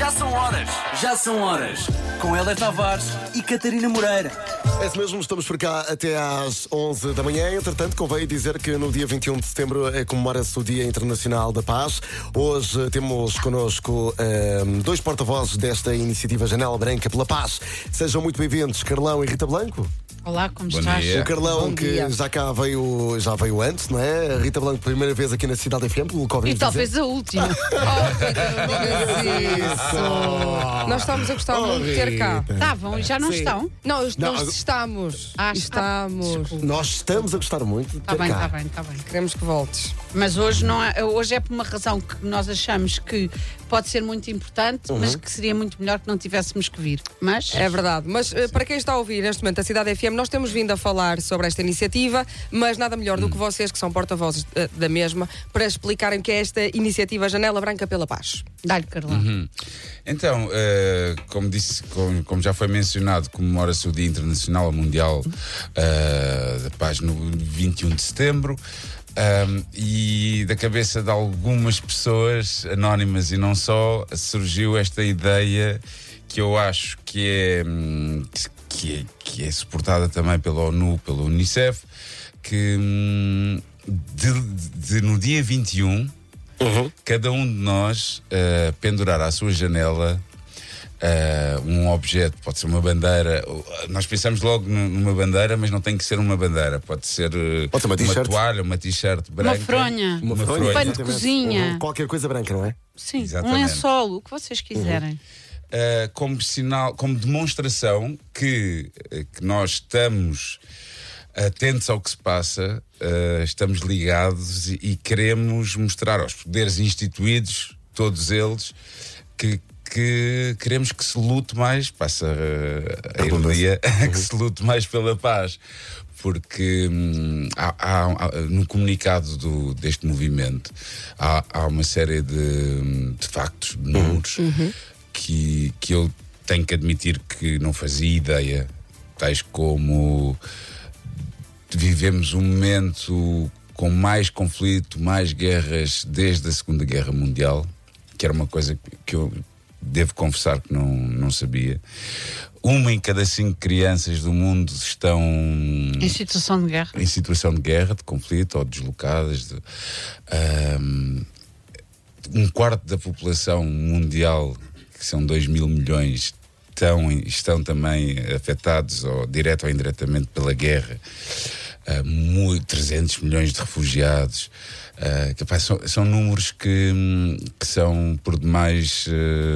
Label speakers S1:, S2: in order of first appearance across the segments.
S1: Já são horas. Já são horas. Com Hélia Tavares e Catarina Moreira.
S2: É isso mesmo, estamos por cá até às 11 da manhã. Entretanto, convém dizer que no dia 21 de setembro comemora-se o Dia Internacional da Paz. Hoje temos connosco dois porta-vozes desta iniciativa Janela Branca pela Paz. Sejam muito bem-vindos, Carlão e Rita Blanco.
S3: Olá, como
S4: Bom
S3: estás?
S4: dia.
S2: O Carlão, que já veio antes, não é? A Rita Blanco, primeira vez aqui na Cidade FM, pelo que
S3: E
S2: ouvimos
S3: talvez
S2: dizer.
S3: a última.
S5: Nós estávamos a gostar muito de ter cá.
S3: Estavam e já não
S2: Sim.
S3: estão.
S5: Nós
S2: Não,
S5: estamos.
S3: Estamos.
S5: Estamos.
S2: Nós estamos a gostar muito de ter
S3: Está bem,
S2: cá.
S3: está bem.
S5: Queremos que voltes.
S3: Mas hoje, hoje é por uma razão que nós achamos que pode ser muito importante, mas que seria muito melhor que não tivéssemos que vir. Mas
S5: É verdade. Mas para quem está a ouvir neste momento a Cidade FM, nós temos vindo a falar sobre esta iniciativa, mas nada melhor do que vocês, que são porta-vozes da mesma, para explicarem o que é esta iniciativa Janela Branca pela Paz.
S3: dá-lhe, Carlão.
S4: Então, como já foi mencionado, comemora-se o Dia Internacional Mundial da Paz no 21 de setembro. E da cabeça de algumas pessoas anónimas e não só, surgiu esta ideia que eu acho que é suportada também pela ONU, pela Unicef, que no dia 21 cada um de nós pendurar à sua janela um objeto, pode ser uma bandeira. Nós pensamos logo numa bandeira, mas não tem que ser uma bandeira, pode ser
S2: Pode ser uma t-shirt.
S4: toalha, uma t-shirt branca,
S3: Uma fronha.
S2: Uma
S4: fronha,
S2: fronha,
S3: pano de
S2: exatamente.
S3: cozinha.
S2: Qualquer coisa branca, não é?
S3: Sim,
S4: Exatamente.
S3: um lençol, o que vocês quiserem.
S4: como sinal, como demonstração que nós estamos atentos ao que se passa, estamos ligados e queremos mostrar aos poderes instituídos, todos eles, que queremos que se lute mais, passa a ironia, que se lute mais pela paz. Porque no comunicado deste movimento há uma série de factos, de números, que eu tenho que admitir que não fazia ideia, tais como vivemos um momento com mais conflito, mais guerras desde a Segunda Guerra Mundial, que era uma coisa que eu devo confessar que não sabia. 1 em cada 5 crianças do mundo estão
S3: Em situação de guerra.
S4: em situação de guerra, de conflito ou deslocadas. 1/4 da população mundial, que são 2 mil milhões, estão também afetados, ou direto ou indiretamente, pela guerra. 300 milhões de refugiados. São números que são por demais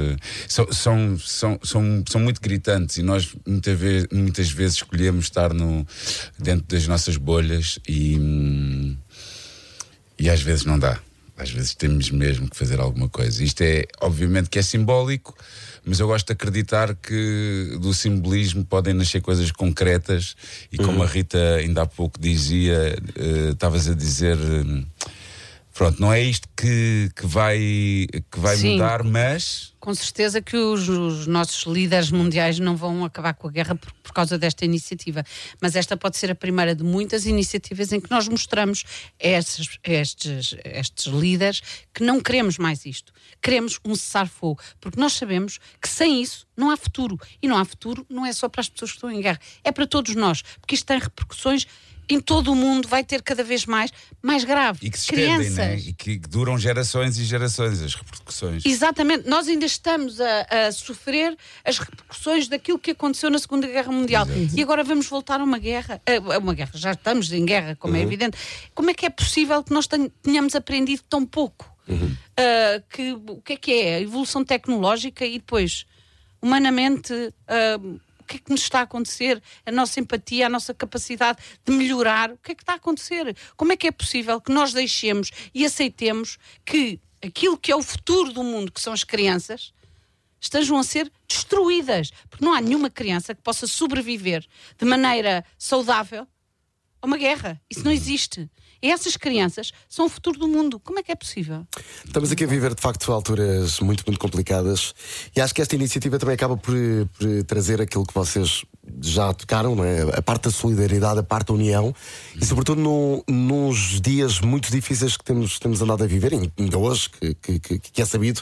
S4: são muito gritantes, e nós muitas vezes escolhemos estar dentro das nossas bolhas e às vezes não dá. Às vezes temos mesmo que fazer alguma coisa. Isto obviamente que é simbólico, mas eu gosto de acreditar que do simbolismo podem nascer coisas concretas, e como a Rita ainda há pouco dizia, estavas a dizer, pronto, não é isto que vai
S3: Sim.
S4: mudar, mas
S3: Com certeza que os nossos líderes mundiais não vão acabar com a guerra por causa desta iniciativa. Mas esta pode ser a primeira de muitas iniciativas em que nós mostramos a estes líderes que não queremos mais isto. Queremos um cessar-fogo. Porque nós sabemos que sem isso não há futuro. E não há futuro não é só para as pessoas que estão em guerra. É para todos nós. Porque isto tem repercussões em todo o mundo, vai ter cada vez mais grave.
S4: e que se estendem,
S3: Crianças.
S4: né? E que duram gerações e gerações, as repercussões.
S3: Exatamente, nós ainda estamos a sofrer as repercussões daquilo que aconteceu na Segunda Guerra Mundial. E agora vamos voltar a uma guerra. Já estamos em guerra, como é evidente. Como é que é possível que nós tenhamos aprendido tão pouco? O que é a evolução tecnológica e depois, humanamente, o que é que nos está a acontecer? A nossa empatia, a nossa capacidade de melhorar, o que é que está a acontecer? Como é que é possível que nós deixemos e aceitemos que aquilo que é o futuro do mundo, que são as crianças, estejam a ser destruídas? Porque não há nenhuma criança que possa sobreviver de maneira saudável a uma guerra. Isso não existe. E essas crianças são o futuro do mundo. Como é que é possível?
S2: Estamos aqui a viver, de facto, alturas muito, muito complicadas, e acho que esta iniciativa também acaba por trazer aquilo que vocês já tocaram, não é? A parte da solidariedade, a parte da união, e sobretudo nos dias muito difíceis que temos andado a viver, ainda hoje, que é sabido,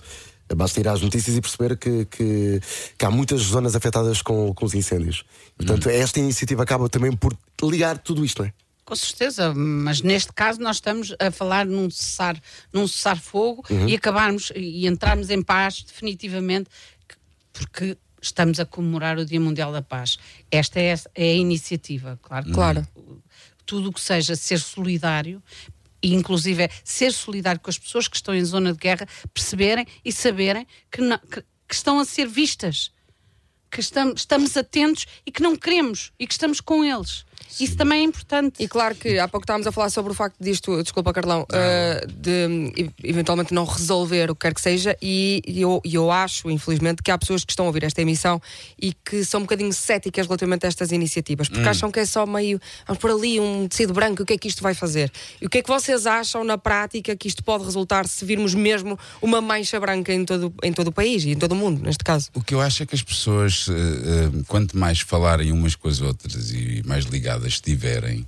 S2: Basta ir às notícias e perceber que há muitas zonas afetadas com os incêndios. Portanto, esta iniciativa acaba também por ligar tudo isto, não é?
S3: Com certeza, mas neste caso nós estamos a falar num cessar-fogo e acabarmos e entrarmos em paz definitivamente, porque estamos a comemorar o Dia Mundial da Paz. Esta é a iniciativa, claro. Tudo o que seja ser solidário, e inclusive ser solidário com as pessoas que estão em zona de guerra, perceberem e saberem que estão a ser vistas, que estamos atentos e que não queremos e que estamos com eles. Sim. Isso também é importante.
S5: E claro que há pouco estávamos a falar sobre o facto disto, desculpa Carlão, de eventualmente não resolver o que quer que seja, e eu acho, infelizmente, que há pessoas que estão a ouvir esta emissão e que são um bocadinho céticas relativamente a estas iniciativas, porque acham que é só meio, vamos por ali um tecido branco, o que é que isto vai fazer? E o que é que vocês acham na prática que isto pode resultar se virmos mesmo uma mancha branca em todo o país e em todo o mundo, neste caso?
S4: O que eu acho é que as pessoas, quanto mais falarem umas com as outras e mais ligadas estiverem,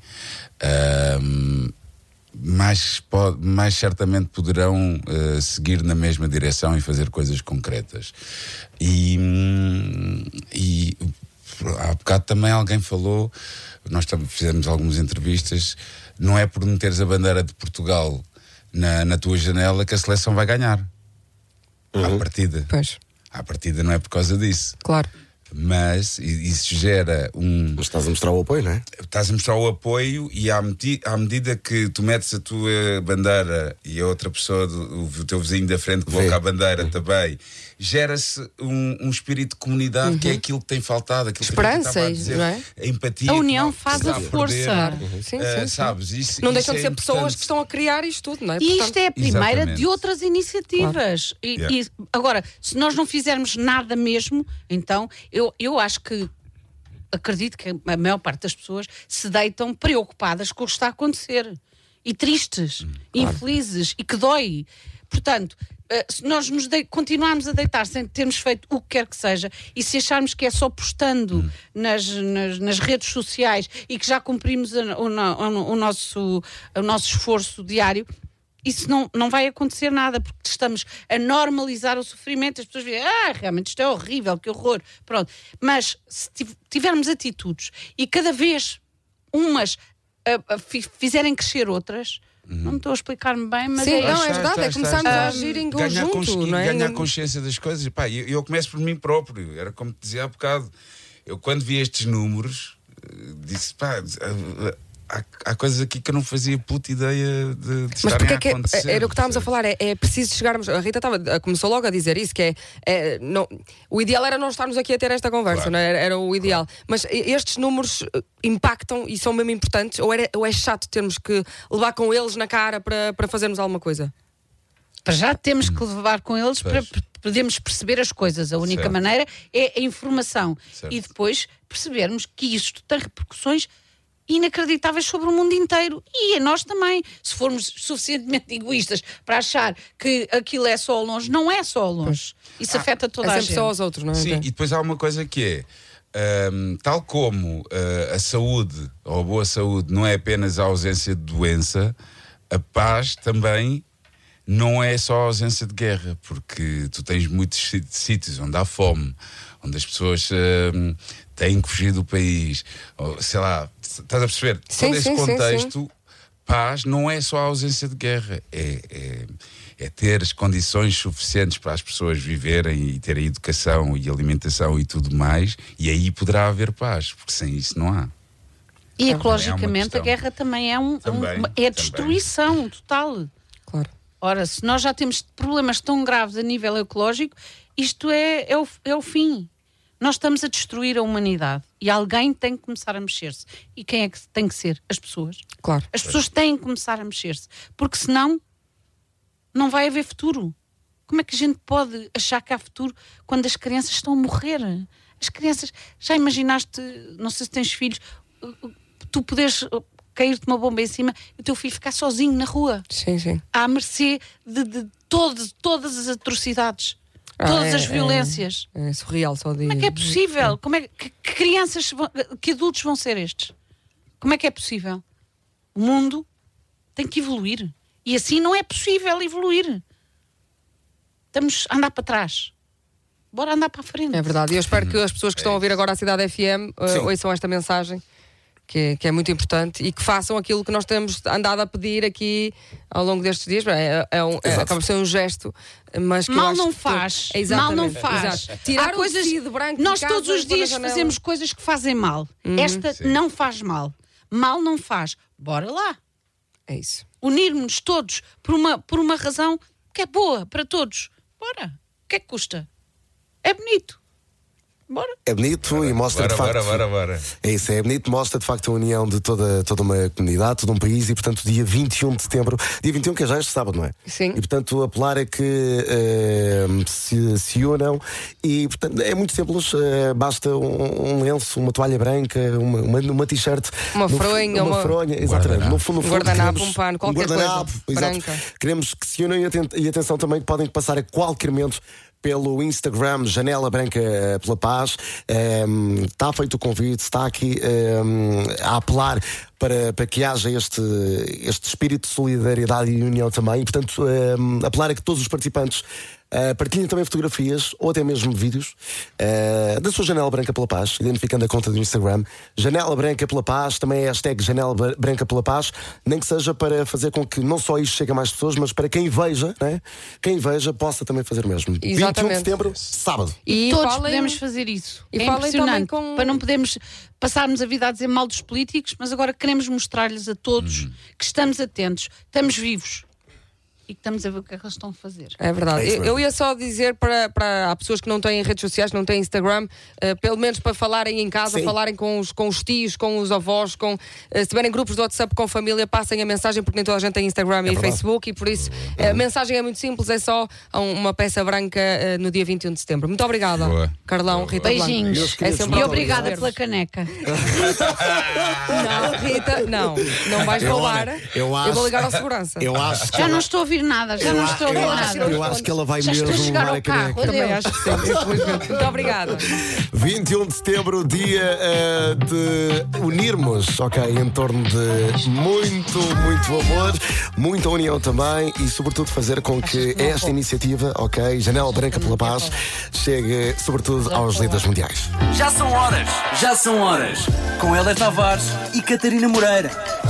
S4: mais certamente poderão seguir na mesma direção e fazer coisas concretas. E há bocado também alguém falou, nós fizemos algumas entrevistas, não é por meteres a bandeira de Portugal na tua janela que a seleção vai ganhar. À partida.
S5: Pois.
S4: À partida não é por causa disso.
S5: Claro.
S4: Mas isso gera
S2: Mas estás a mostrar o apoio, não é?
S4: Estás a mostrar o apoio, e à medida que tu metes a tua bandeira e a outra pessoa, o teu vizinho da frente, coloca a bandeira também, gera-se um espírito de comunidade, que é aquilo que tem faltado, aquilo
S5: esperança,
S4: que eu estava a dizer,
S5: não é?
S4: a empatia.
S3: A união faz a força.
S5: Sim.
S4: Sabes? Isso,
S5: não
S4: isso
S5: deixam de ser
S4: importante.
S5: pessoas que estão a criar isto tudo, não é?
S3: E
S5: Portanto,
S3: isto é a primeira
S4: Exatamente.
S3: de outras iniciativas. E agora, se nós não fizermos nada mesmo, então eu acho que acredito que a maior parte das pessoas se deitam preocupadas com o que está a acontecer. E tristes, infelizes, e que dói. Portanto, se nós continuarmos a deitar sem termos feito o que quer que seja, e se acharmos que é só postando nas redes sociais e que já cumprimos o nosso esforço diário, isso não vai acontecer nada, porque estamos a normalizar o sofrimento. As pessoas dizem, realmente isto é horrível, que horror. Pronto. Mas se tivermos atitudes e cada vez umas fizerem crescer outras, não estou a explicar-me bem, mas
S5: sim,
S3: é
S5: não, é verdade, é começarmos a agir em conjunto, não é?
S4: Ganhar consciência das coisas. E, pá, eu começo por mim próprio, era como te dizia há bocado. Eu, quando vi estes números, disse, pá, há coisas aqui que eu não fazia puta ideia de
S5: mas
S4: estarem
S5: porque
S4: a acontecer.
S5: era o que estávamos a falar, é preciso chegarmos. A Rita começou logo a dizer isso, que não, o ideal era não estarmos aqui a ter esta conversa,
S4: Claro.
S5: não é? Era o ideal. Claro. Mas estes números impactam e são mesmo importantes, ou é chato termos que levar com eles na cara para fazermos alguma coisa?
S3: Para já temos que levar com eles para
S4: Pois.
S3: podermos perceber as coisas. A única
S4: Certo.
S3: maneira é a informação.
S4: Certo.
S3: E depois percebermos que isto tem repercussões inacreditáveis sobre o mundo inteiro. E a nós também. Se formos suficientemente egoístas para achar que aquilo é só ao longe, não é só ao longe. Isso afeta toda
S5: É
S3: a
S5: sempre
S3: gente.
S5: só aos outros, não é?
S4: Sim, e depois há uma coisa que é, tal como a saúde, ou a boa saúde, não é apenas a ausência de doença, a paz também não é só a ausência de guerra, porque tu tens muitos sítios onde há fome, onde as pessoas têm que fugir do país, ou, sei lá, estás a perceber?
S5: Sim,
S4: Todo esse
S5: sim,
S4: contexto, paz não é só a ausência de guerra, é ter as condições suficientes para as pessoas viverem e terem educação e alimentação e tudo mais, e aí poderá haver paz, porque sem isso não há.
S3: E
S4: é uma
S3: ecologicamente
S4: questão.
S3: a guerra também é
S4: Também.
S3: é destruição total.
S5: Claro.
S3: Ora, se nós já temos problemas tão graves a nível ecológico, isto é o fim. Nós estamos a destruir a humanidade e alguém tem que começar a mexer-se. E quem é que tem que ser? As pessoas.
S5: Claro.
S3: As pessoas têm que começar a mexer-se, porque senão não vai haver futuro. Como é que a gente pode achar que há futuro quando as crianças estão a morrer? As crianças, já imaginaste, não sei se tens filhos, tu poderes cair-te uma bomba em cima e o teu filho ficar sozinho na rua,
S5: Sim, sim.
S3: à mercê de todas as atrocidades, todas as violências.
S5: É surreal só de...
S3: Como é que é possível? Como é que crianças, que adultos vão ser estes? Como é que é possível? O mundo tem que evoluir. E assim não é possível evoluir. estamos a andar para trás. Bora andar para a frente.
S5: É verdade. E eu espero que as pessoas que estão a ouvir agora a Cidade FM ouçam esta mensagem, que é muito importante, e que façam aquilo que nós temos andado a pedir aqui ao longo destes dias. Acaba por ser um gesto, mas que
S3: Mal
S5: eu acho
S3: não
S5: que
S3: faz.
S5: Exatamente.
S3: Mal não faz.
S5: Exato. Tirar
S3: Há coisas,
S5: o tecido branco de
S3: nós
S5: casa,
S3: todos os
S5: pôr na
S3: dias
S5: janela.
S3: fazemos coisas que fazem mal. Esta não faz mal. Mal não faz. Bora lá.
S5: É isso.
S3: Unirmos-nos todos por uma razão que é boa para todos. Bora. O que é que custa? É bonito. Bora.
S2: É bonito e mostra de facto.
S4: Bora.
S2: É isso, é bonito, mostra de facto a união de toda uma comunidade, todo um país, e portanto dia 21 de setembro, dia 21 que é já este sábado, não é?
S5: Sim.
S2: E portanto apelar a que se unam, e portanto é muito simples, basta um lenço, uma toalha branca, uma t-shirt,
S5: Uma fronha,
S2: uma fronha, exatamente. No fundo,
S5: guardanapo,
S2: queremos
S5: um pano, qualquer
S2: guardanapo,
S5: coisa
S2: exato.
S5: branca.
S2: Queremos que se unam, e atenção também que podem passar a qualquer momento pelo Instagram Janela Branca pela Paz. Está feito o convite, está aqui a apelar para que haja este espírito de solidariedade e união também, e portanto apelar a que todos os participantes partilhem também fotografias ou até mesmo vídeos da sua Janela Branca pela Paz, identificando a conta do Instagram Janela Branca pela Paz, também é hashtag Janela Branca pela Paz, nem que seja para fazer com que não só isto chegue a mais pessoas, mas para quem veja, né? Quem veja possa também fazer o mesmo.
S5: Exatamente.
S2: 21 de setembro, sábado.
S5: E
S3: Todos
S5: falem-
S3: podemos fazer isso.
S5: e
S3: É
S5: falem
S3: impressionante.
S5: também com-
S3: Para não podermos passarmos a vida a dizer mal dos políticos, mas agora queremos mostrar-lhes a todos que estamos atentos, estamos vivos e que estamos a ver o que é que eles estão a fazer.
S5: É verdade.
S2: É isso mesmo.
S5: Eu ia só dizer para pessoas que não têm redes sociais, não têm Instagram, pelo menos para falarem em casa,
S2: Sim.
S5: falarem com os tios, com os avós, se tiverem grupos de WhatsApp com família, passem a mensagem, porque nem toda a gente tem Instagram e
S2: verdade.
S5: Facebook, e por isso a mensagem é muito simples, é só uma peça branca no dia 21 de setembro. Muito obrigada,
S4: Boa.
S5: Carlão, Rita Blanco.
S3: Beijinhos.
S2: Meus queridos,
S5: É sempre
S3: E
S2: muito
S3: obrigada
S2: obrigado.
S3: pela caneca.
S5: Não, Rita, não vais roubar.
S2: eu acho-
S5: vou ligar à segurança.
S2: Eu acho que
S3: Já não estou a ouvir nada, já não estou a ouvir nada.
S2: eu acho que ela vai
S3: Já estou
S2: mesmo
S3: a chegar
S2: levar
S3: ao
S2: a
S3: carro.
S2: caneca.
S5: Também
S3: Adeus.
S5: acho que sim, infelizmente. Muito obrigada.
S2: 21 de setembro, dia de unirmos, ok, em torno de muito amor, muita união também, e sobretudo fazer com que esta iniciativa, ok, Janela Branca pela Paz, chegue sobretudo aos líderes mundiais.
S1: Já são horas. Com Hélia Tavares e Catarina Moreira.